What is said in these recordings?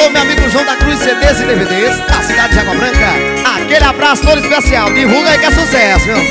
Alô, meu amigo João da Cruz, CDs e DVDs, da cidade de Água Branca. Aquele abraço todo especial. Divulga aí que é sucesso, viu?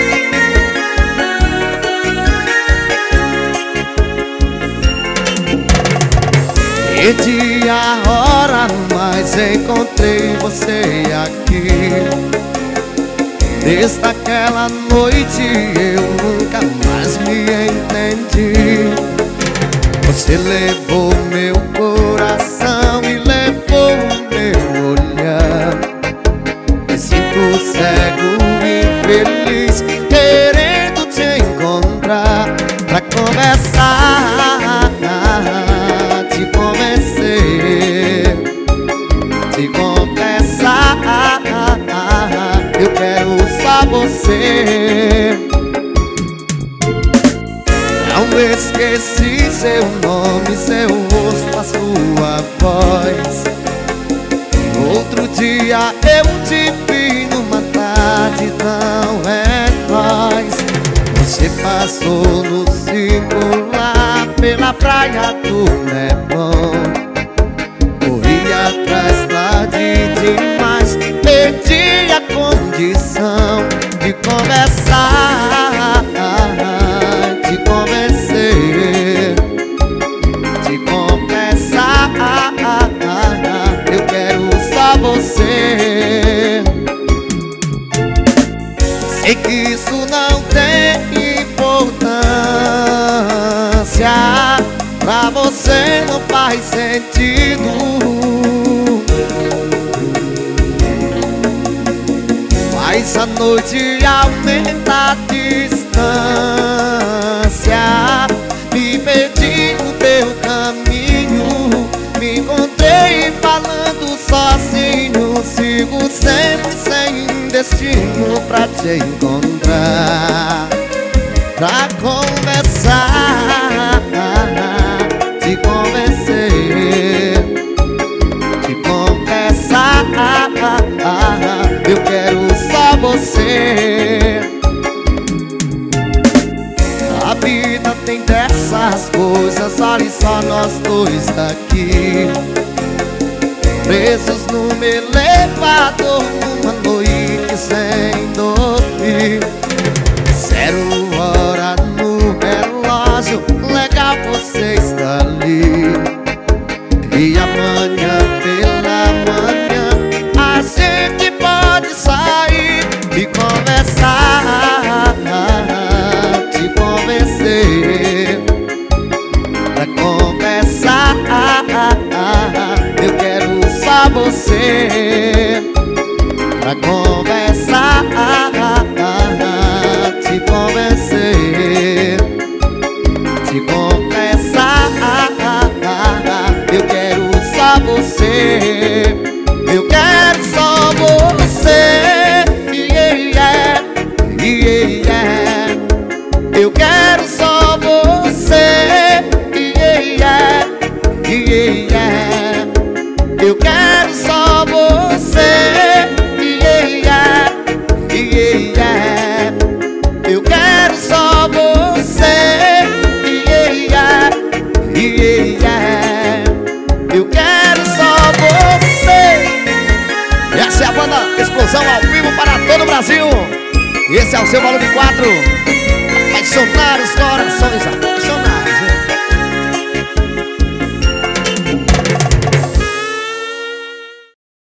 Perdi a hora, mas encontrei você aqui. Desde aquela noite eu nunca mais me entendi. Você levou meu coração e levou meu olhar. Me sinto cego e feliz, querendo te encontrar pra conversar. Te convencer, te confessar. Eu quero só você. Não esqueci seu nome, seu rosto, a sua voz. Outro dia eu te vi numa tarde tão veloz. Você passou no singular pela praia do Leblon. Corri atrás tarde demais, perdi a condição de conversar, de convencer, de confessar. Eu quero só você. Sei que isso não tem importância, pra você não faz sentido. Mas a noite aumenta a distância. Me perdi no teu caminho, me encontrei falando sozinho. Sigo sempre sem destino pra te encontrar, pra conversar, te convencer, te confessar. Eu quero só você. A vida tem dessas coisas, olha só nós dois daqui, presos num elevador, numa noite sem dormir. 0 hora no relógio, legal você está ali. E amanhã pela manhã a gente pode sair e conversar, te convencer, pra conversar. Eu quero só você, pra conversar, te convencer, te confessar. Eu quero só você. Eu quero só você. Yeah, yeah. Eu quero só você. Yeah, yeah. Eu quero só você. Yeah, yeah. Eu quero só você. Yeah, yeah. Eu quero só você. Essa é a banda Explosão ao vivo para todo o Brasil. Esse é o seu volume 4. Apaixonar os corações, apaixonar.